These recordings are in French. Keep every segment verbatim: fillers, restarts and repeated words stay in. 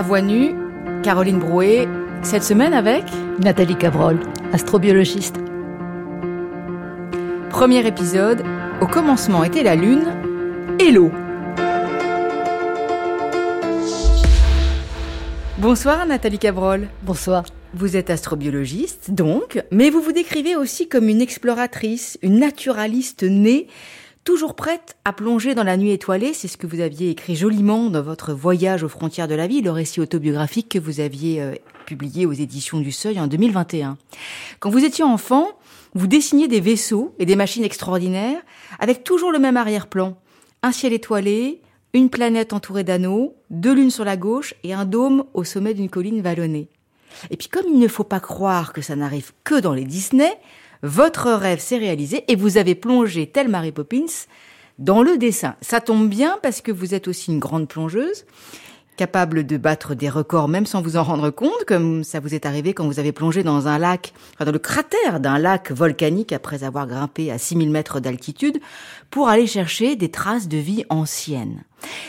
Voix nue, Caroline Brouet, cette semaine avec Nathalie Cabrol, astrobiologiste. Premier épisode, au commencement était la lune et l'eau. Bonsoir Nathalie Cabrol. Bonsoir. Vous êtes astrobiologiste, donc, mais vous vous décrivez aussi comme une exploratrice, une naturaliste née, toujours prête à plonger dans la nuit étoilée. C'est ce que vous aviez écrit joliment dans votre Voyage aux frontières de la vie, le récit autobiographique que vous aviez euh, publié aux éditions du Seuil en deux mille vingt et un. Quand vous étiez enfant, vous dessiniez des vaisseaux et des machines extraordinaires avec toujours le même arrière-plan. Un ciel étoilé, une planète entourée d'anneaux, deux lunes sur la gauche et un dôme au sommet d'une colline vallonnée. Et puis comme il ne faut pas croire que ça n'arrive que dans les Disney, votre rêve s'est réalisé et vous avez plongé, telle Mary Poppins, dans le dessin. Ça tombe bien parce que vous êtes aussi une grande plongeuse, capable de battre des records même sans vous en rendre compte, comme ça vous est arrivé quand vous avez plongé dans un lac, enfin dans le cratère d'un lac volcanique après avoir grimpé à six mille mètres d'altitude pour aller chercher des traces de vie anciennes.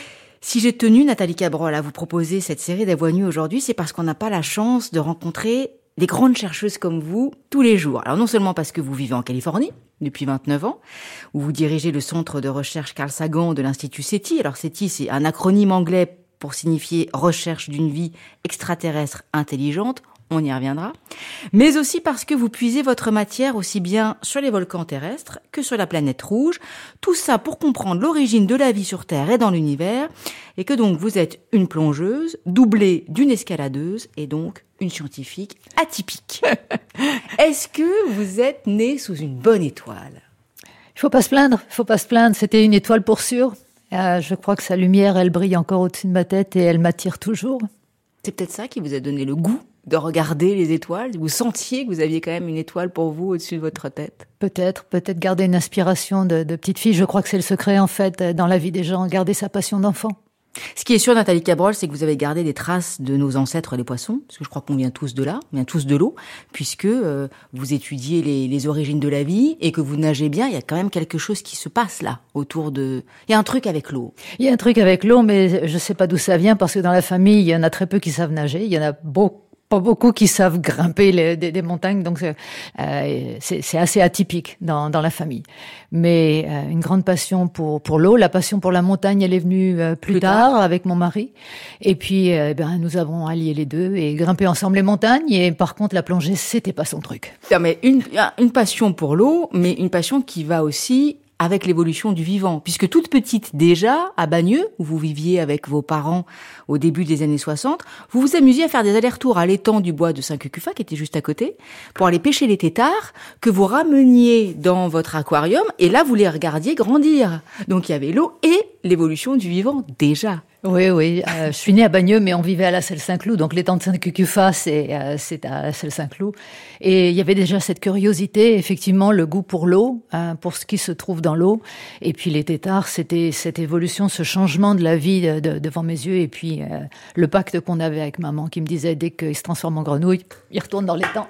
Si j'ai tenu, Nathalie Cabrol, à vous proposer cette série des Voix nues aujourd'hui, c'est parce qu'on n'a pas la chance de rencontrer des grandes chercheuses comme vous tous les jours. Alors non seulement parce que vous vivez en Californie depuis vingt-neuf ans, où vous dirigez le centre de recherche Carl Sagan de l'Institut SETI. Alors SETI, c'est un acronyme anglais pour signifier recherche d'une vie extraterrestre intelligente. On y reviendra. Mais aussi parce que vous puisez votre matière aussi bien sur les volcans terrestres que sur la planète rouge. Tout ça pour comprendre l'origine de la vie sur Terre et dans l'univers. Et que donc vous êtes une plongeuse, doublée d'une escaladeuse et donc une scientifique atypique. Est-ce que vous êtes née sous une bonne étoile ? Il faut pas se plaindre, il faut pas se plaindre. C'était une étoile pour sûr. Euh, je crois que sa lumière, elle brille encore au-dessus de ma tête et elle m'attire toujours. C'est peut-être ça qui vous a donné le goût de regarder les étoiles. Vous sentiez que vous aviez quand même une étoile pour vous au-dessus de votre tête. Peut-être, peut-être garder une inspiration de, de petite fille. Je crois que c'est le secret, en fait, dans la vie des gens, garder sa passion d'enfant. Ce qui est sûr, Nathalie Cabrol, c'est que vous avez gardé des traces de nos ancêtres les poissons, parce que je crois qu'on vient tous de là, on vient tous de l'eau, puisque euh, vous étudiez les, les origines de la vie et que vous nagez bien. Il y a quand même quelque chose qui se passe là, autour de... Il y a un truc avec l'eau. Il y a un truc avec l'eau, mais je sais pas d'où ça vient, parce que dans la famille, il y en a très peu qui savent nager. Il y en a beaucoup. Pas beaucoup qui savent grimper les, des, des montagnes, donc euh, c'est, c'est assez atypique dans, dans la famille. Mais euh, une grande passion pour, pour l'eau, la passion pour la montagne, elle est venue euh, plus, plus tard, tard avec mon mari. Et puis, euh, ben, nous avons allié les deux et grimpé ensemble les montagnes. Et par contre, la plongée, c'était pas son truc. Non, mais une, une passion pour l'eau, mais une passion qui va aussi avec l'évolution du vivant. Puisque toute petite déjà, à Bagneux, où vous viviez avec vos parents au début des années soixante, vous vous amusiez à faire des allers-retours à l'étang du bois de Saint-Cucufa, qui était juste à côté, pour aller pêcher les têtards, que vous rameniez dans votre aquarium, et là, vous les regardiez grandir. Donc, il y avait l'eau et l'évolution du vivant, déjà. Oui, oui. Euh, je suis née à Bagneux, mais on vivait à la Selle-Saint-Cloud. Donc, l'étang de Saint-Cucufa, c'est, euh, c'est à la Selle-Saint-Cloud. Et il y avait déjà cette curiosité, effectivement, le goût pour l'eau, hein, pour ce qui se trouve dans l'eau. Et puis, les têtards, c'était cette évolution, ce changement de la vie de, de, devant mes yeux. Et puis, euh, le pacte qu'on avait avec maman qui me disait, dès qu'il se transforme en grenouille, il retourne dans l'étang.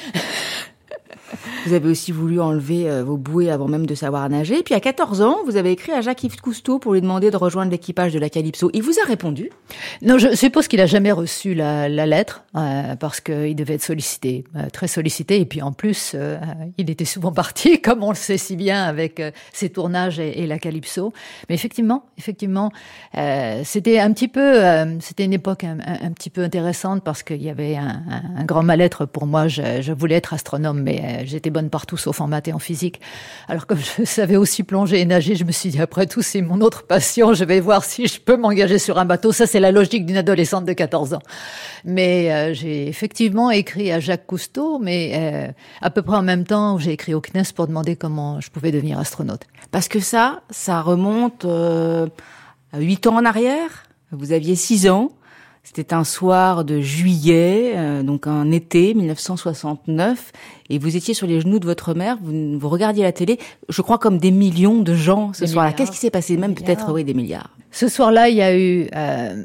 Vous avez aussi voulu enlever euh, vos bouées avant même de savoir nager. Puis à quatorze ans, vous avez écrit à Jacques-Yves Cousteau pour lui demander de rejoindre l'équipage de la Calypso. Il vous a répondu ? Non, je suppose qu'il a jamais reçu la, la lettre euh, parce qu'il devait être sollicité, euh, très sollicité. Et puis en plus, euh, il était souvent parti, comme on le sait si bien avec euh, ses tournages et, et la Calypso. Mais effectivement, effectivement, euh, c'était un petit peu, euh, c'était une époque un, un, un petit peu intéressante parce qu'il y avait un, un, un grand mal-être pour moi. Je, je voulais être astronome, mais euh, j'étais bonne partout sauf en maths et en physique. Alors comme je savais aussi plonger et nager, je me suis dit après tout c'est mon autre passion, je vais voir si je peux m'engager sur un bateau. Ça c'est la logique d'une adolescente de quatorze ans. Mais euh, j'ai effectivement écrit à Jacques Cousteau, mais euh, à peu près en même temps où j'ai écrit au C N E S pour demander comment je pouvais devenir astronaute. Parce que ça, ça remonte euh, à huit ans en arrière. Vous aviez six ans. C'était un soir de juillet, euh, donc un été dix-neuf cent soixante-neuf, et vous étiez sur les genoux de votre mère, vous, vous regardiez la télé, je crois comme des millions de gens ce des soir-là. Milliards. Qu'est-ce qui s'est passé ? Même peut-être, oui, des milliards. Ce soir-là, il y a eu... Euh,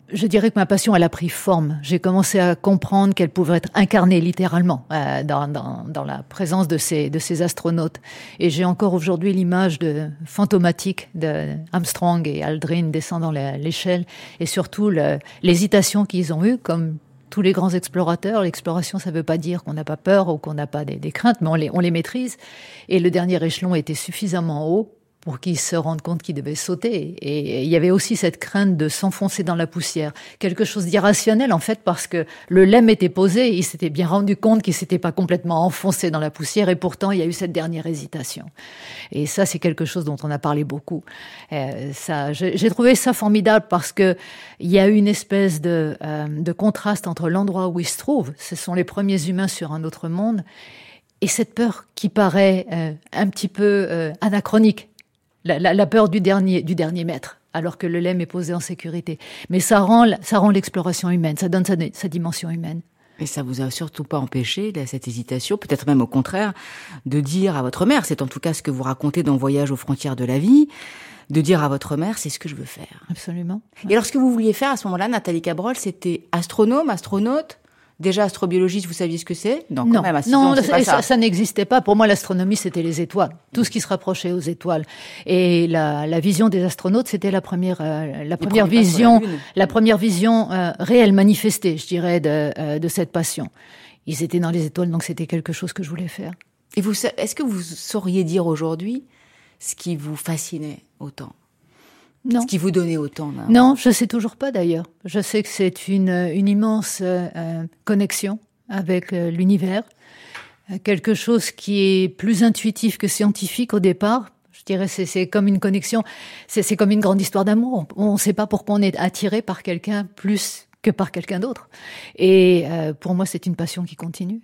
Je dirais que ma passion, elle a pris forme. J'ai commencé à comprendre qu'elle pouvait être incarnée littéralement euh, dans, dans, dans la présence de ces, de ces astronautes. Et j'ai encore aujourd'hui l'image de, fantomatique de Armstrong et Aldrin descendant l'échelle, et surtout le, l'hésitation qu'ils ont eue, comme tous les grands explorateurs. L'exploration, ça ne veut pas dire qu'on n'a pas peur ou qu'on n'a pas des, des craintes, mais on les, on les maîtrise. Et le dernier échelon était suffisamment haut pour qu'ils se rendent compte qu'ils devaient sauter. Et il y avait aussi cette crainte de s'enfoncer dans la poussière. Quelque chose d'irrationnel, en fait, parce que le lemme était posé, et ils s'étaient bien rendu compte qu'ils s'étaient pas complètement enfoncés dans la poussière, et pourtant, il y a eu cette dernière hésitation. Et ça, c'est quelque chose dont on a parlé beaucoup. Euh, ça, j'ai, j'ai trouvé ça formidable parce que il y a eu une espèce de, euh, de contraste entre l'endroit où ils se trouvent, ce sont les premiers humains sur un autre monde, et cette peur qui paraît euh, un petit peu euh, anachronique. La, la, la peur du dernier, du dernier mètre, alors que le lemme est posé en sécurité. Mais ça rend, ça rend l'exploration humaine, ça donne sa, sa dimension humaine. Et ça vous a surtout pas empêché, cette hésitation, peut-être même au contraire, de dire à votre mère, c'est en tout cas ce que vous racontez dans Voyage aux frontières de la vie, de dire à votre mère, c'est ce que je veux faire. Absolument. Et alors, ce que vous vouliez faire à ce moment-là, Nathalie Cabrol, c'était astronome, astronaute? Déjà astrobiologiste, vous saviez ce que c'est? Non, quand non, même, non, ans, c'est pas ça. ça, ça n'existait pas. Pour moi, l'astronomie, c'était les étoiles, tout ce qui se rapprochait aux étoiles. Et la, la vision des astronautes, c'était la première, euh, la première vision, la, la première vision euh, réelle, manifestée, je dirais, de, euh, de cette passion. Ils étaient dans les étoiles, donc c'était quelque chose que je voulais faire. Et vous, est-ce que vous sauriez dire aujourd'hui ce qui vous fascinait autant? Non. Ce qui vous donnait autant. Là. Non, je sais toujours pas d'ailleurs. Je sais que c'est une, une immense euh, connexion avec euh, l'univers, euh, quelque chose qui est plus intuitif que scientifique au départ. Je dirais c'est c'est comme une connexion, c'est c'est comme une grande histoire d'amour. On ne sait pas pourquoi on est attiré par quelqu'un plus que par quelqu'un d'autre. Et euh, pour moi, c'est une passion qui continue.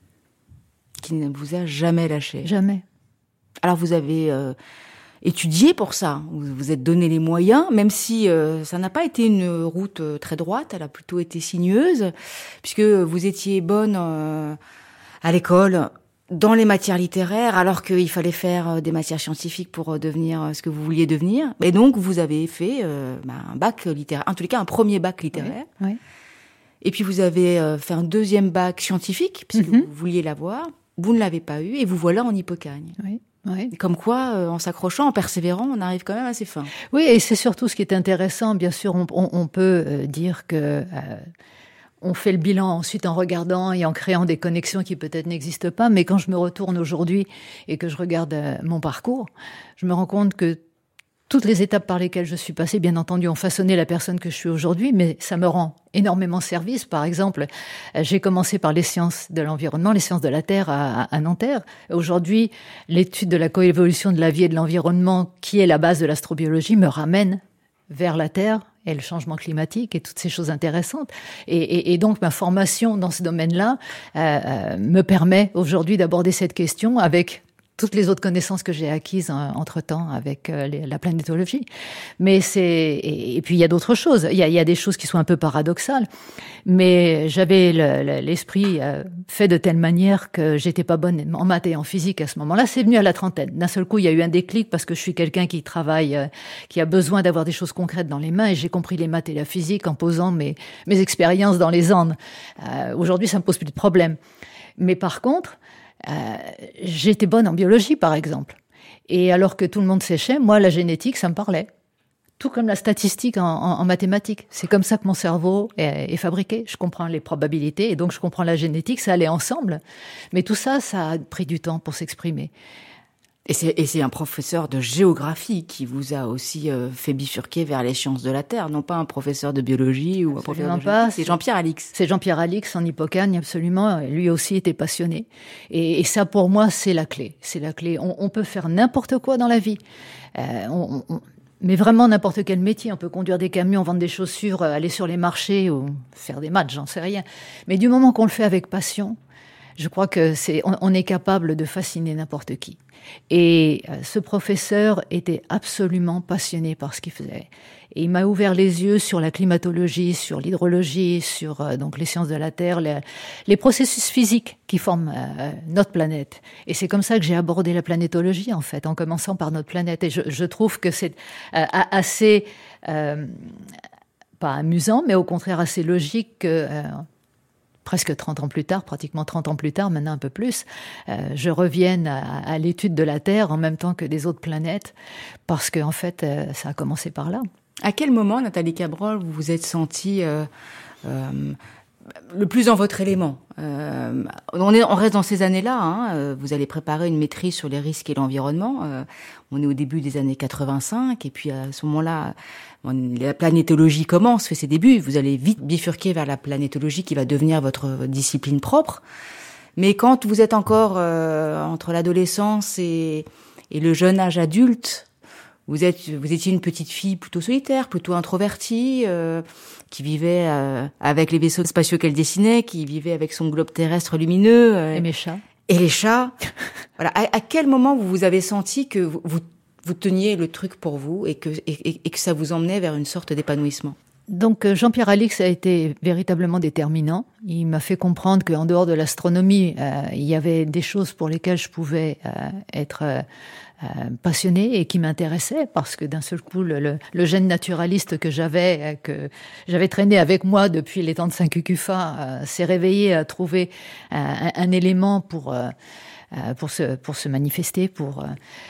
Qui ne vous a jamais lâché. Jamais. Alors vous avez euh, étudié pour ça, vous vous êtes donné les moyens, même si euh, ça n'a pas été une route euh, très droite, elle a plutôt été sinueuse, puisque vous étiez bonne euh, à l'école dans les matières littéraires, alors qu'il fallait faire euh, des matières scientifiques pour euh, devenir euh, ce que vous vouliez devenir. Et donc vous avez fait euh, bah, un bac littéraire, en tous les cas un premier bac littéraire. Oui, oui. Et puis vous avez euh, fait un deuxième bac scientifique, puisque mm-hmm. vous vouliez l'avoir. Vous ne l'avez pas eu, et vous voilà en Hippocagne. Oui. Oui. Comme quoi, euh, en s'accrochant, en persévérant, on arrive quand même assez fin. Oui, et c'est surtout ce qui est intéressant. Bien sûr, on, on, on peut euh, dire que euh, on fait le bilan ensuite en regardant et en créant des connexions qui peut-être n'existent pas. Mais quand je me retourne aujourd'hui et que je regarde euh, mon parcours, je me rends compte que toutes les étapes par lesquelles je suis passée, bien entendu, ont façonné la personne que je suis aujourd'hui, mais ça me rend énormément service. Par exemple, j'ai commencé par les sciences de l'environnement, les sciences de la Terre à, à Nanterre. Aujourd'hui, l'étude de la coévolution de la vie et de l'environnement, qui est la base de l'astrobiologie, me ramène vers la Terre et le changement climatique et toutes ces choses intéressantes. Et, et, et donc, ma formation dans ce domaine-là euh, euh, me permet aujourd'hui d'aborder cette question avec toutes les autres connaissances que j'ai acquises entre-temps avec euh, les, la planétologie. Mais c'est... Et, et puis, il y a d'autres choses. Il y a, il y a des choses qui sont un peu paradoxales. Mais j'avais le, le, l'esprit euh, fait de telle manière que j'étais pas bonne en maths et en physique à ce moment-là. C'est venu à la trentaine. D'un seul coup, il y a eu un déclic parce que je suis quelqu'un qui travaille, euh, qui a besoin d'avoir des choses concrètes dans les mains. Et j'ai compris les maths et la physique en posant mes, mes expériences dans les Andes. Euh, aujourd'hui, ça me pose plus de problème. Mais par contre... Euh, j'étais bonne en biologie, par exemple. Et alors que tout le monde séchait, moi, la génétique, ça me parlait. Tout comme la statistique en, en, en mathématiques. C'est comme ça que mon cerveau est, est fabriqué. Je comprends les probabilités et donc je comprends la génétique. Ça allait ensemble. Mais tout ça, ça a pris du temps pour s'exprimer. Et c'est, et c'est un professeur de géographie qui vous a aussi euh, fait bifurquer vers les sciences de la Terre, non pas un professeur de biologie ou absolument un professeur de pas. C'est Jean-Pierre Alix. C'est Jean-Pierre Alix en Hippocagne, absolument. Lui aussi était passionné. Et, et ça, pour moi, c'est la clé. C'est la clé. On, on peut faire n'importe quoi dans la vie. Euh, on, on, mais vraiment n'importe quel métier. On peut conduire des camions, vendre des chaussures, aller sur les marchés ou faire des maths, j'en sais rien. Mais du moment qu'on le fait avec passion, je crois que c'est, on, on est capable de fasciner n'importe qui. Et euh, ce professeur était absolument passionné par ce qu'il faisait. Et il m'a ouvert les yeux sur la climatologie, sur l'hydrologie, sur euh, donc les sciences de la Terre, les, les processus physiques qui forment euh, notre planète. Et c'est comme ça que j'ai abordé la planétologie, en fait, en commençant par notre planète. Et je, je trouve que c'est euh, assez... Euh, pas amusant, mais au contraire assez logique que euh, presque trente ans plus tard, pratiquement trente ans plus tard, maintenant un peu plus, euh, je revienne à, à l'étude de la Terre en même temps que des autres planètes, parce qu'en fait, euh, ça a commencé par là. À quel moment, Nathalie Cabrol, vous vous êtes sentie euh, euh, le plus dans votre élément? euh, on, est, on reste dans ces années-là, hein, vous allez préparer une maîtrise sur les risques et l'environnement. Euh, on est au début des années quatre-vingt-cinq, et puis à ce moment-là, la planétologie commence, fait ses débuts. Vous allez vite bifurquer vers la planétologie qui va devenir votre discipline propre. Mais quand vous êtes encore euh, entre l'adolescence et, et le jeune âge adulte, vous êtes, vous étiez une petite fille plutôt solitaire, plutôt introvertie, euh, qui vivait euh, avec les vaisseaux spatiaux qu'elle dessinait, qui vivait avec son globe terrestre lumineux. Euh, et mes chats. Et les chats. Voilà. À, à quel moment vous vous avez senti que vous, vous vous teniez le truc pour vous et que, et, et que ça vous emmenait vers une sorte d'épanouissement? Donc Jean-Pierre Alix a été véritablement déterminant. Il m'a fait comprendre qu'en dehors de l'astronomie, euh, il y avait des choses pour lesquelles je pouvais euh, être euh, passionnée et qui m'intéressaient, parce que d'un seul coup, le, le, le gène naturaliste que j'avais, euh, que j'avais traîné avec moi depuis les temps de Saint-Cucufa, euh, s'est réveillé à trouver euh, un, un élément pour... Euh, pour se pour se manifester pour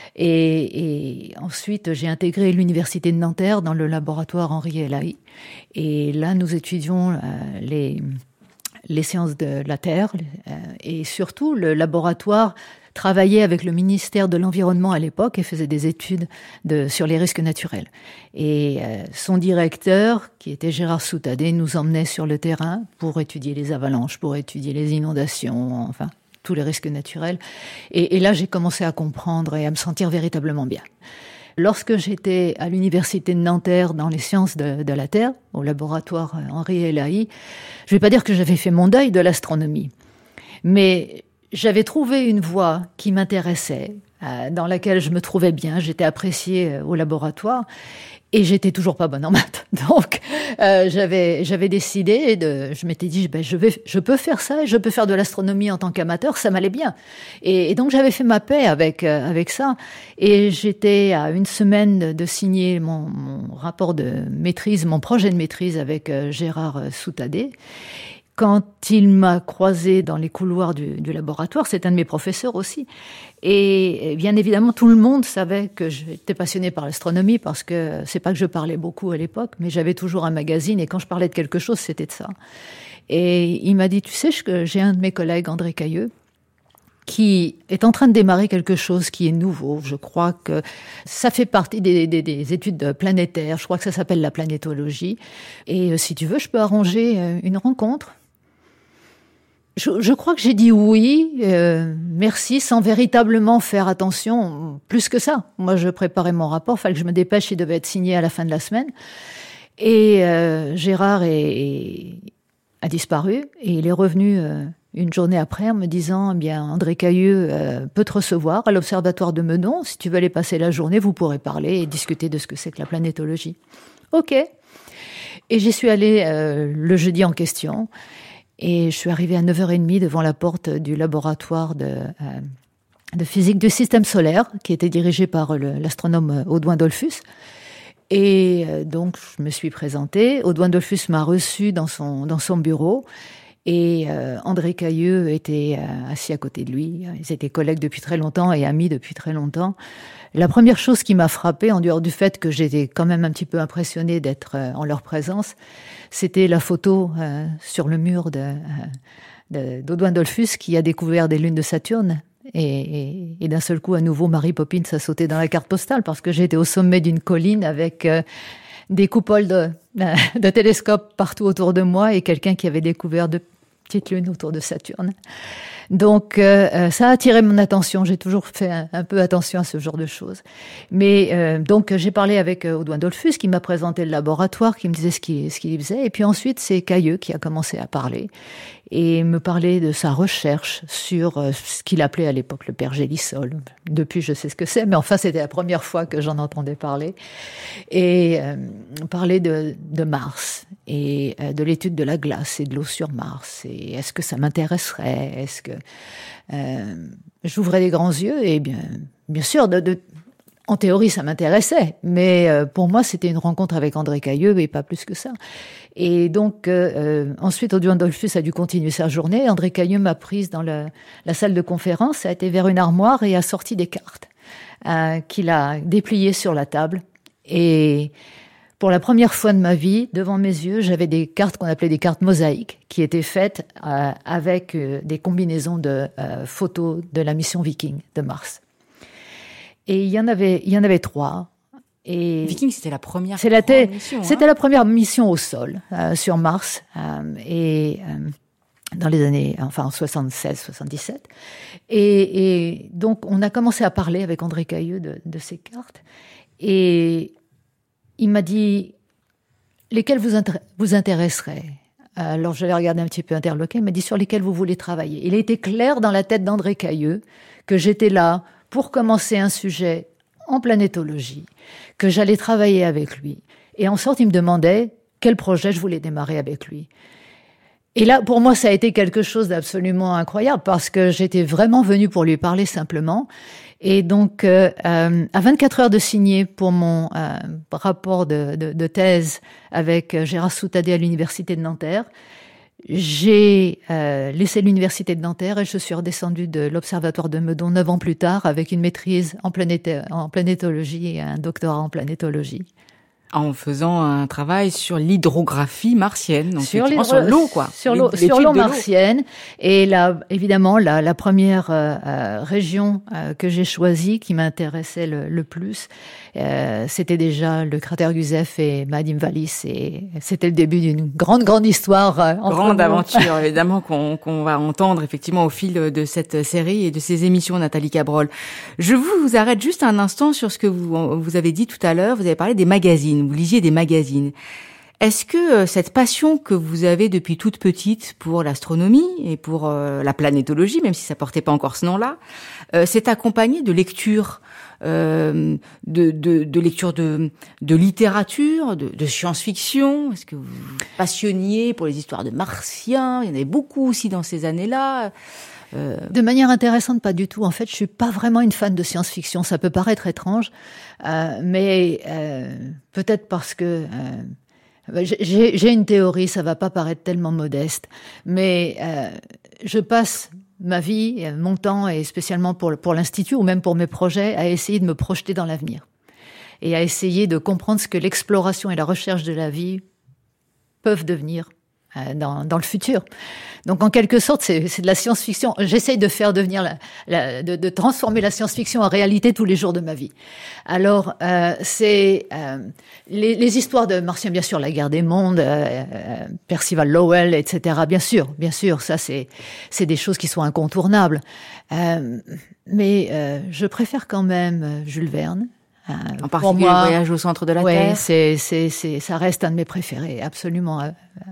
et, et ensuite j'ai intégré l'université de Nanterre dans le laboratoire Henri Elahi, et là nous étudions euh, les les sciences de la Terre, euh, et surtout le laboratoire travaillait avec le ministère de l'Environnement à l'époque et faisait des études de, sur les risques naturels. Et euh, son directeur, qui était Gérard Soutadé, nous emmenait sur le terrain pour étudier les avalanches, pour étudier les inondations, enfin tous les risques naturels. Et, et là, j'ai commencé à comprendre et à me sentir véritablement bien. Lorsque j'étais à l'université de Nanterre dans les sciences de, de la Terre, au laboratoire Henri Elahi, je ne vais pas dire que j'avais fait mon deuil de l'astronomie, mais j'avais trouvé une voie qui m'intéressait, euh, dans laquelle je me trouvais bien, j'étais appréciée euh, au laboratoire, et j'étais toujours pas bonne en maths. Donc, euh, j'avais, j'avais décidé de, je m'étais dit, ben, je vais, je peux faire ça et je peux faire de l'astronomie en tant qu'amateur, ça m'allait bien. Et, et donc, j'avais fait ma paix avec, euh, avec ça. Et j'étais à une semaine de, de signer mon, mon rapport de maîtrise, mon projet de maîtrise avec euh, Gérard Soutadé. Quand il m'a croisé dans les couloirs du, du laboratoire, c'est un de mes professeurs aussi. Et bien évidemment, tout le monde savait que j'étais passionnée par l'astronomie, parce que c'est pas que je parlais beaucoup à l'époque, mais j'avais toujours un magazine, et quand je parlais de quelque chose, c'était de ça. Et il m'a dit, tu sais, que j'ai un de mes collègues, André Cailleux, qui est en train de démarrer quelque chose qui est nouveau. Je crois que ça fait partie des, des, des études planétaires. Je crois que ça s'appelle la planétologie. Et si tu veux, je peux arranger une rencontre. Je, je crois que j'ai dit oui, euh, merci, sans véritablement faire attention, plus que ça. Moi, je préparais mon rapport, il fallait que je me dépêche, il devait être signé à la fin de la semaine. Et euh, Gérard est, est, a disparu, et il est revenu euh, une journée après en me disant, eh bien, André Cailleux euh, peut te recevoir à l'Observatoire de Meudon. Si tu veux aller passer la journée, vous pourrez parler et discuter de ce que c'est que la planétologie. Ok. Et j'y suis allée euh, le jeudi en question. Et je suis arrivée à neuf heures trente devant la porte du laboratoire de, euh, de physique du système solaire, qui était dirigé par le, l'astronome Audouin Dollfus. Et euh, donc, je me suis présentée. Audouin Dollfus m'a reçue dans son, dans son bureau. Et euh, André Cailleux était euh, assis à côté de lui. Ils étaient collègues depuis très longtemps et amis depuis très longtemps. La première chose qui m'a frappée, en dehors du fait que j'étais quand même un petit peu impressionnée d'être euh, en leur présence, c'était la photo euh, sur le mur de, de, d'Audouin Dollfus, qui a découvert des lunes de Saturne. Et, et, et d'un seul coup, à nouveau, Mary Poppins a sauté dans la carte postale, parce que j'étais au sommet d'une colline avec euh, des coupoles de, de télescopes partout autour de moi, et quelqu'un qui avait découvert de petites lunes autour de Saturne. Donc, euh, ça a attiré mon attention. J'ai toujours fait un, un peu attention à ce genre de choses. Mais euh, donc, j'ai parlé avec euh, Audouin Dollfus, qui m'a présenté le laboratoire, qui me disait ce qu'il, ce qu'il faisait. Et puis ensuite, c'est Cailleux qui a commencé à parler et me parler de sa recherche sur euh, ce qu'il appelait à l'époque le pergélisol. Depuis, je sais ce que c'est, mais enfin, c'était la première fois que j'en entendais parler. Et euh, parler de, de Mars et euh, de l'étude de la glace et de l'eau sur Mars. Et est-ce que ça m'intéresserait? Est-ce que euh, j'ouvrais les grands yeux? Et bien, bien sûr, de, de, En théorie, ça m'intéressait, mais euh, pour moi, c'était une rencontre avec André Cailleux et pas plus que ça. Et donc, euh, ensuite, Oduan Dollfus a dû continuer sa journée. André Cailleux m'a prise dans le, la salle de conférence, a été vers une armoire et a sorti des cartes euh, qu'il a dépliées sur la table. Et pour la première fois de ma vie, devant mes yeux, j'avais des cartes qu'on appelait des cartes mosaïques, qui étaient faites euh, avec euh, des combinaisons de euh, photos de la mission Viking de Mars. Et il y en avait, il y en avait trois. Et Viking, c'était la première c'est la grande mission. C'était hein la première mission au sol euh, sur Mars, euh, et euh, dans les années, enfin en soixante-seize soixante-dix-sept. Et, et donc on a commencé à parler avec André Cailleux de, de ces cartes. Et il m'a dit lesquelles vous, intér- vous intéresseraient. Alors je l'ai regardé un petit peu interloqué. Il m'a dit sur lesquelles vous voulez travailler. Il était clair dans la tête d'André Cailleux que j'étais là pour commencer un sujet en planétologie, que j'allais travailler avec lui. Et en sorte, il me demandait quel projet je voulais démarrer avec lui. Et là, pour moi, ça a été quelque chose d'absolument incroyable parce que j'étais vraiment venue pour lui parler simplement. Et donc, euh, euh, à vingt-quatre heures de signer pour mon euh, rapport de, de, de thèse avec Gérard Soutadé à l'Université de Nanterre, j'ai euh, laissé l'université de Nanterre et je suis redescendue de l'Observatoire de Meudon neuf ans plus tard avec une maîtrise en, planéta- en planétologie et un doctorat en planétologie. En faisant un travail sur l'hydrographie martienne, donc sur, sur l'eau, quoi. Sur l'eau, sur l'eau martienne. Et là, évidemment, la, la première euh, euh, région euh, que j'ai choisie, qui m'intéressait le, le plus, euh, c'était déjà le cratère Gusev et Ma'adim Vallis. Et c'était le début d'une grande, grande histoire. Euh, grande aventure, évidemment, qu'on, qu'on va entendre effectivement au fil de cette série et de ces émissions, Nathalie Cabrol. Je vous arrête juste un instant sur ce que vous, vous avez dit tout à l'heure. Vous avez parlé des magazines. Vous lisiez des magazines. Est-ce que cette passion que vous avez depuis toute petite pour l'astronomie et pour euh, la planétologie, même si ça portait pas encore ce nom-là, euh, s'est accompagnée de lectures, euh, de, de, de lectures de, de littérature, de, de science-fiction? Est-ce que vous vous passionniez pour les histoires de martiens? Il y en avait beaucoup aussi dans ces années-là. Euh... De manière intéressante, pas du tout. En fait, je suis pas vraiment une fan de science-fiction. Ça peut paraître étrange, euh, mais euh, peut-être parce que euh, j'ai, j'ai une théorie. Ça va pas paraître tellement modeste, mais euh, je passe ma vie, mon temps, et spécialement pour pour l'institut ou même pour mes projets, à essayer de me projeter dans l'avenir et à essayer de comprendre ce que l'exploration et la recherche de la vie peuvent devenir Dans, dans le futur. Donc, en quelque sorte, c'est, c'est de la science-fiction. J'essaye de faire devenir la, la de, de transformer la science-fiction en réalité tous les jours de ma vie. Alors, euh, c'est euh, les, les histoires de Martiens, bien sûr, la guerre des mondes, euh, euh, Percival Lowell, et cetera. Bien sûr, bien sûr, ça, c'est c'est des choses qui sont incontournables. Euh, mais euh, je préfère quand même Jules Verne. Euh, en particulier moi, le voyage au centre de la ouais, Terre. c'est, c'est, c'est, ça reste un de mes préférés, absolument.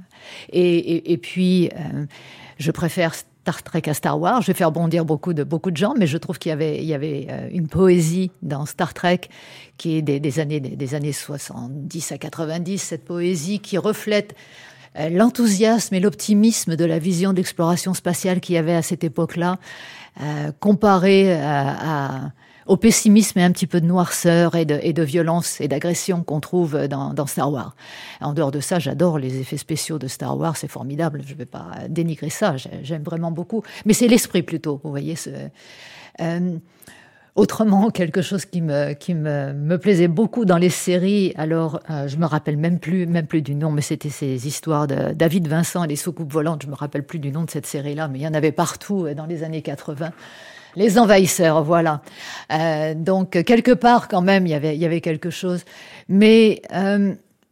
Et, et, et puis, euh, je préfère Star Trek à Star Wars. Je vais faire bondir beaucoup de beaucoup de gens, mais je trouve qu'il y avait, il y avait une poésie dans Star Trek qui est des, des années des, des années soixante-dix à quatre-vingt-dix. Cette poésie qui reflète l'enthousiasme et l'optimisme de la vision d'exploration spatiale qu'il y avait à cette époque-là, euh, comparé à, à au pessimisme et un petit peu de noirceur et de, et de violence et d'agression qu'on trouve dans, dans Star Wars. En dehors de ça, j'adore les effets spéciaux de Star Wars, c'est formidable, je ne vais pas dénigrer ça, j'aime vraiment beaucoup. Mais c'est l'esprit plutôt, vous voyez. Ce, euh, autrement, quelque chose qui me, qui me, me plaisait beaucoup dans les séries, alors euh, je me rappelle même plus, même plus du nom, mais c'était ces histoires de David Vincent et les soucoupes volantes, je me rappelle plus du nom de cette série-là, mais il y en avait partout dans les années quatre-vingts. Les envahisseurs, voilà. Euh, donc, quelque part, quand même, il y avait, il y avait quelque chose. Mais euh,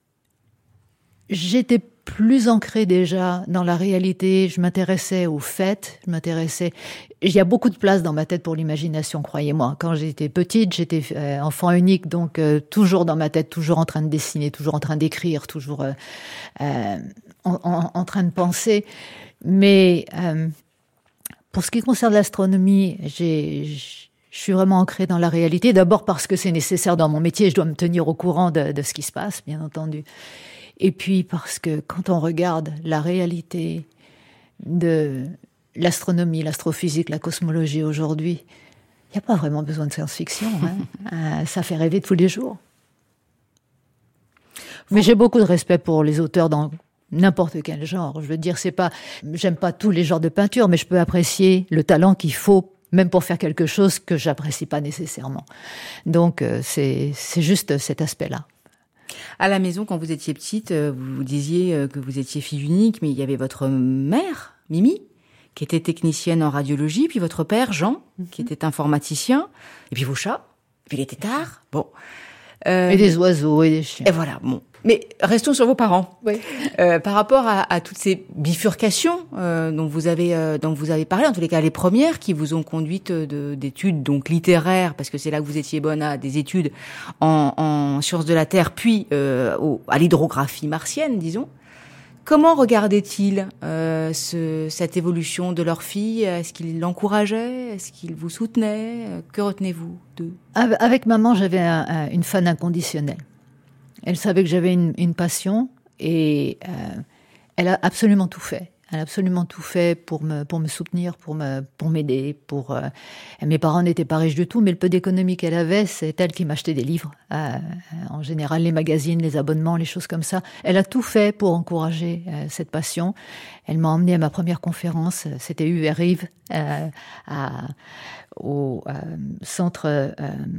j'étais plus ancrée déjà dans la réalité. Je m'intéressais aux faits. Je m'intéressais... Il y a beaucoup de place dans ma tête pour l'imagination, croyez-moi. Quand j'étais petite, j'étais euh, enfant unique, donc euh, toujours dans ma tête, toujours en train de dessiner, toujours en train d'écrire, toujours euh, euh, en, en, en train de penser. Mais... Euh, Pour ce qui concerne l'astronomie, j'ai, je suis vraiment ancrée dans la réalité. D'abord parce que c'est nécessaire dans mon métier, je dois me tenir au courant de, de ce qui se passe, bien entendu. Et puis parce que quand on regarde la réalité de l'astronomie, l'astrophysique, la cosmologie aujourd'hui, n'y a pas vraiment besoin de science-fiction. Hein. euh, ça fait rêver tous les jours. Mais j'ai beaucoup de respect pour les auteurs dans n'importe quel genre. Je veux dire, c'est pas, j'aime pas tous les genres de peinture, mais je peux apprécier le talent qu'il faut, même pour faire quelque chose que j'apprécie pas nécessairement. Donc, euh, c'est, c'est juste cet aspect-là. À la maison, quand vous étiez petite, vous disiez que vous étiez fille unique, mais il y avait votre mère, Mimi, qui était technicienne en radiologie, puis votre père, Jean, mm-hmm. qui était informaticien, et puis vos chats, et puis les têtards, bon. Euh, et des oiseaux et des chiens. Et voilà, bon. Mais restons sur vos parents. Oui. Euh, par rapport à, à toutes ces bifurcations euh, dont vous avez euh, dont vous avez parlé, en tous les cas les premières qui vous ont conduite de, d'études donc littéraires, parce que c'est là que vous étiez bonne, à des études en, en sciences de la Terre, puis euh, au, à l'hydrographie martienne, disons. Comment regardaient-ils euh, ce, cette évolution de leur fille? Est-ce qu'ils l'encourageaient? Est-ce qu'ils vous soutenaient? Que retenez-vous d'eux? Avec maman, j'avais un, un, une fan inconditionnelle. Elle savait que j'avais une, une passion et euh, elle a absolument tout fait. Elle a absolument tout fait pour me pour me soutenir, pour me pour m'aider. Pour euh, mes parents n'étaient pas riches du tout, mais le peu d'économie qu'elle avait, c'est elle qui m'achetait des livres. Euh, en général, les magazines, les abonnements, les choses comme ça. Elle a tout fait pour encourager euh, cette passion. Elle m'a emmenée à ma première conférence. C'était Huvert-Rive, euh, à au euh, centre. Euh,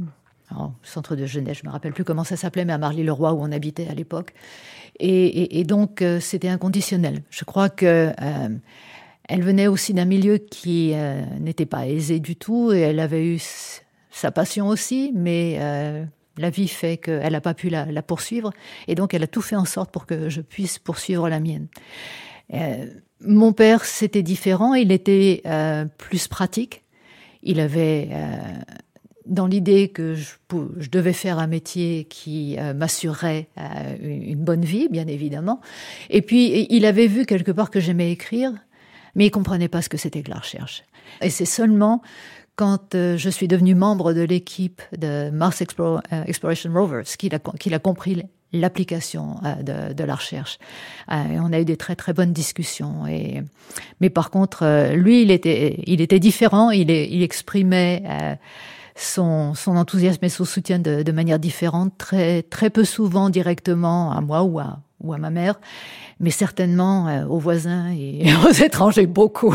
au centre de jeunesse, je me rappelle plus comment ça s'appelait, mais à Marly-le-Roi où on habitait à l'époque. Et, et, et donc euh, c'était inconditionnel. Je crois que euh, elle venait aussi d'un milieu qui euh, n'était pas aisé du tout, et elle avait eu s- sa passion aussi, mais euh, la vie fait qu'elle n'a pas pu la, la poursuivre, et donc elle a tout fait en sorte pour que je puisse poursuivre la mienne. Euh, mon père, c'était différent. Il était euh, plus pratique. Il avait euh, dans l'idée que je, je devais faire un métier qui euh, m'assurerait euh, une, une bonne vie, bien évidemment. Et puis, il avait vu quelque part que j'aimais écrire, mais il comprenait pas ce que c'était que la recherche. Et c'est seulement quand euh, je suis devenue membre de l'équipe de Mars Explore, euh, Exploration Rovers qu'il a, qu'il a compris l'application euh, de, de la recherche. Euh, et on a eu des très très bonnes discussions. Et, mais par contre, euh, lui, il était, il était différent. Il, il exprimait euh, son, son enthousiasme et son soutien de, de manière différente, très très peu souvent directement à moi ou à ou à ma mère, mais certainement euh, aux voisins et aux étrangers beaucoup.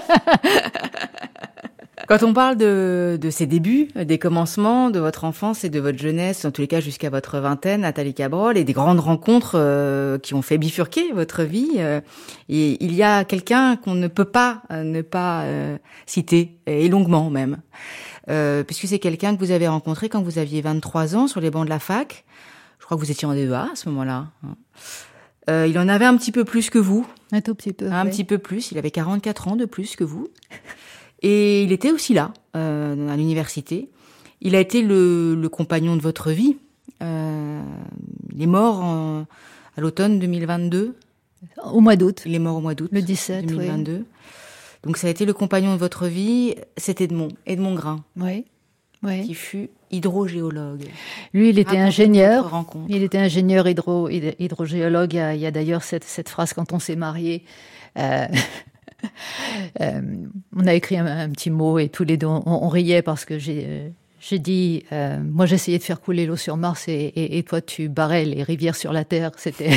Quand on parle de, de ces débuts, des commencements, de votre enfance et de votre jeunesse, en tous les cas jusqu'à votre vingtaine, Nathalie Cabrol, et des grandes rencontres euh, qui ont fait bifurquer votre vie, euh, et il y a quelqu'un qu'on ne peut pas euh, ne pas euh, citer, et longuement même, euh, puisque c'est quelqu'un que vous avez rencontré quand vous aviez vingt-trois ans sur les bancs de la fac. Je crois que vous étiez en D E A à ce moment-là. Euh, il en avait un petit peu plus que vous. Un tout petit peu. Un oui. petit peu plus. Il avait quarante-quatre ans de plus que vous. Et il était aussi là, euh, à l'université. Il a été le, le compagnon de votre vie. Euh, il est mort en, à l'automne deux mille vingt-deux. Au mois d'août. Il est mort au mois d'août le dix-sept, deux mille vingt-deux. Oui. Donc ça a été le compagnon de votre vie. C'est Edmond, Edmond Grain. Oui. Oui. Qui fut hydrogéologue. Lui, il était ingénieur. Rencontre. Il était ingénieur hydro, hydrogéologue. Il y a, il y a d'ailleurs cette, cette phrase quand on s'est mariés. Euh, euh, on a écrit un, un petit mot et tous les deux, on, on riait parce que j'ai, euh, j'ai dit, euh, moi j'essayais de faire couler l'eau sur Mars et, et, et toi tu barrais les rivières sur la Terre. C'était,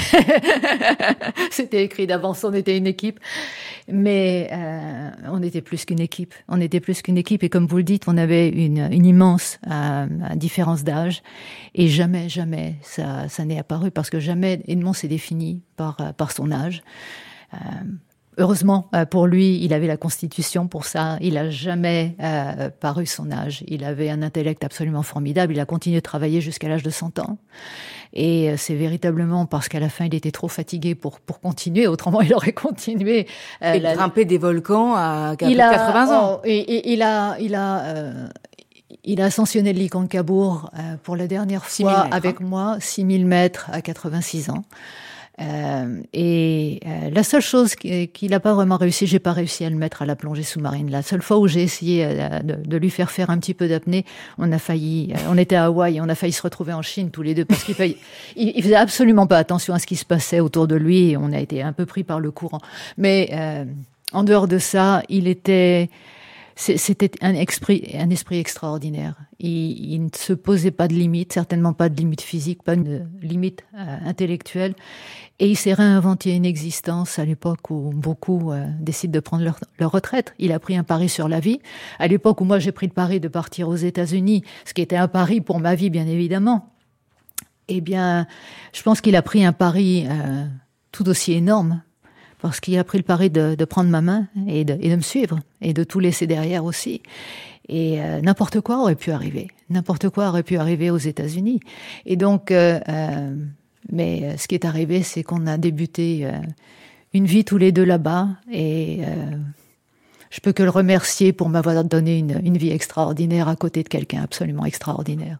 c'était écrit d'avance, on était une équipe. Mais euh, on était plus qu'une équipe. On était plus qu'une équipe. Et comme vous le dites, on avait une, une immense euh, différence d'âge. Et jamais, jamais, ça, ça n'est apparu parce que jamais Edmond s'est défini par, par son âge. Euh, Heureusement, pour lui, il avait la Constitution pour ça. Il n'a jamais euh, paru son âge. Il avait un intellect absolument formidable. Il a continué de travailler jusqu'à l'âge de cent ans. Et c'est véritablement parce qu'à la fin, il était trop fatigué pour pour continuer. Autrement, il aurait continué. Euh, et la... grimper des volcans à quatre-vingts ans. Oh, et, et il a, il a, euh, il a ascensionné le Licancabour euh, pour la dernière fois mètres, avec hein. moi, six mille mètres à quatre-vingt-six ans. Euh, et euh, la seule chose qu'il n'a pas vraiment réussi, j'ai pas réussi à le mettre à la plongée sous-marine. La seule fois où j'ai essayé euh, de, de lui faire faire un petit peu d'apnée, on a failli, euh, on était à Hawaï, on a failli se retrouver en Chine tous les deux parce qu'il faillit, il, il faisait absolument pas attention à ce qui se passait autour de lui et on a été un peu pris par le courant. Mais euh, en dehors de ça, il était c'était un esprit, un esprit extraordinaire. Il, il ne se posait pas de limites, certainement pas de limites physiques, pas de limites euh, intellectuelles. Et il s'est réinventé une existence à l'époque où beaucoup euh, décident de prendre leur, leur retraite. Il a pris un pari sur la vie. À l'époque où moi j'ai pris le pari de partir aux États-Unis, ce qui était un pari pour ma vie, bien évidemment. Eh bien, je pense qu'il a pris un pari euh, tout aussi énorme. Parce qu'il a pris le pari de, de prendre ma main et de, et de me suivre, et de tout laisser derrière aussi. Et euh, n'importe quoi aurait pu arriver. N'importe quoi aurait pu arriver aux États-Unis. Et donc, euh, euh, mais ce qui est arrivé, c'est qu'on a débuté euh, une vie tous les deux là-bas. Et euh, je peux que le remercier pour m'avoir donné une, une vie extraordinaire à côté de quelqu'un absolument extraordinaire.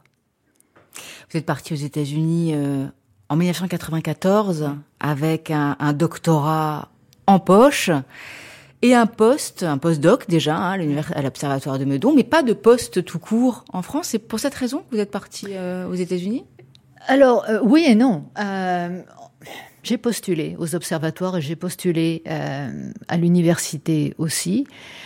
Vous êtes parti aux États-Unis euh, en dix-neuf cent quatre-vingt-quatorze avec un, un doctorat en poche et un poste, un postdoc déjà hein, à l'Observatoire de Meudon, mais pas de poste tout court en France. C'est pour cette raison que vous êtes parti euh, aux États-Unis ? Alors, euh, oui et non. Euh, j'ai postulé aux observatoires et j'ai postulé euh, à l'université aussi.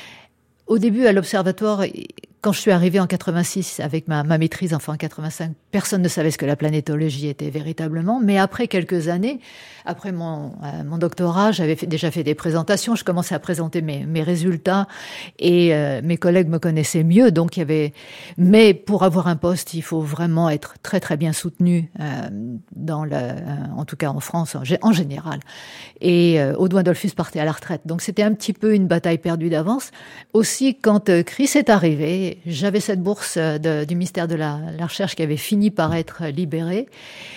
Au début, à l'observatoire, quand je suis arrivée en quatre-vingt-six avec ma, ma maîtrise, enfin en quatre-vingt-cinq, personne ne savait ce que la planétologie était véritablement. Mais après quelques années, après mon, euh, mon doctorat, j'avais fait, déjà fait des présentations. Je commençais à présenter mes, mes résultats et euh, mes collègues me connaissaient mieux. Donc il y avait. Mais pour avoir un poste, il faut vraiment être très très bien soutenu euh, dans le, euh, en tout cas en France en, en général. Et euh, Audouin Dollfus partait à la retraite, donc c'était un petit peu une bataille perdue d'avance. Aussi, quand euh, Chris est arrivé, j'avais cette bourse de, du ministère de la, la Recherche qui avait fini par être libérée.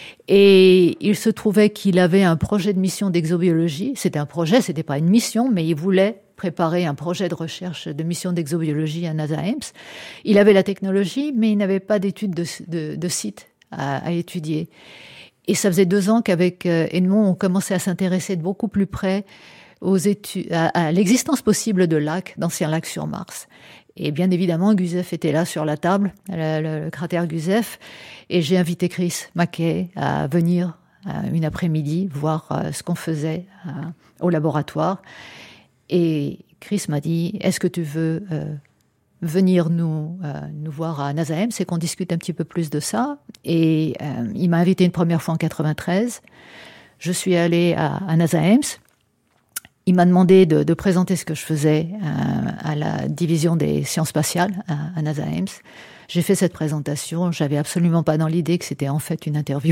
Et il se trouvait qu'il avait un projet de mission d'exobiologie. C'était un projet, c'était pas une mission, mais il voulait préparer un projet de recherche de mission d'exobiologie à NASA Ames. Il avait la technologie, mais il n'avait pas d'études de, de, de site à, à étudier. Et ça faisait deux ans qu'avec Edmond, on commençait à s'intéresser de beaucoup plus près aux études, à, à l'existence possible de lacs, d'anciens lacs sur Mars. Et bien évidemment, Gusev était là sur la table, le, le, le cratère Gusev, et j'ai invité Chris Mackay à venir euh, une après-midi voir euh, ce qu'on faisait euh, au laboratoire. Et Chris m'a dit, est-ce que tu veux euh, venir nous, euh, nous voir à NASA Ames et qu'on discute un petit peu plus de ça? Et euh, il m'a invité une première fois en quatre-vingt-treize. Je suis allée à, à NASA Ames. Il m'a demandé de, de présenter ce que je faisais euh, à la division des sciences spatiales à, à NASA Ames. J'ai fait cette présentation. J'avais absolument pas dans l'idée que c'était en fait une interview.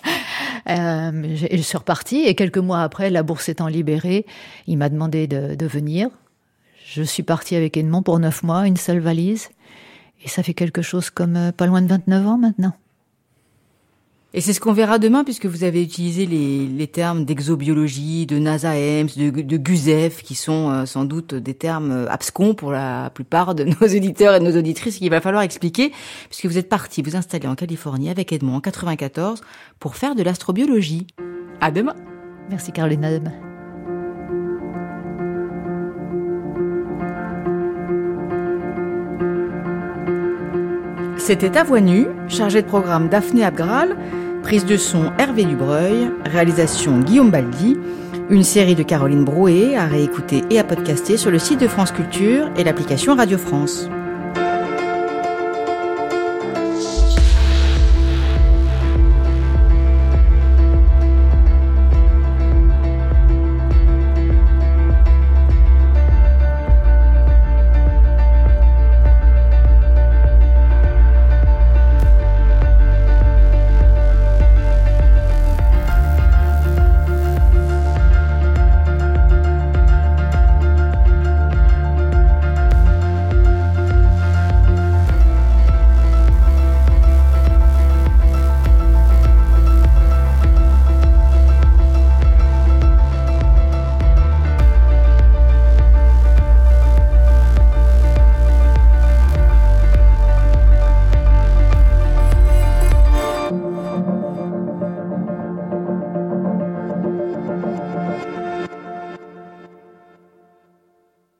euh, je suis repartie et quelques mois après, la bourse étant libérée, il m'a demandé de, de venir. Je suis partie avec Edmond pour neuf mois, une seule valise. Et ça fait quelque chose comme euh, pas loin de vingt-neuf ans maintenant. Et c'est ce qu'on verra demain, puisque vous avez utilisé les, les termes d'exobiologie, de NASA Ames, de, de Gusev, qui sont euh, sans doute des termes abscons pour la plupart de nos éditeurs et de nos auditrices, qu'il va falloir expliquer, puisque vous êtes parti vous installer en Californie avec Edmond en quatre-vingt-quatorze pour faire de l'astrobiologie. À demain. Merci Caroline, à demain. C'était À Voix nue, chargé de programme Daphné Abgral, prise de son Hervé Dubreuil, réalisation Guillaume Baldi, une série de Caroline Brouet à réécouter et à podcaster sur le site de France Culture et l'application Radio France.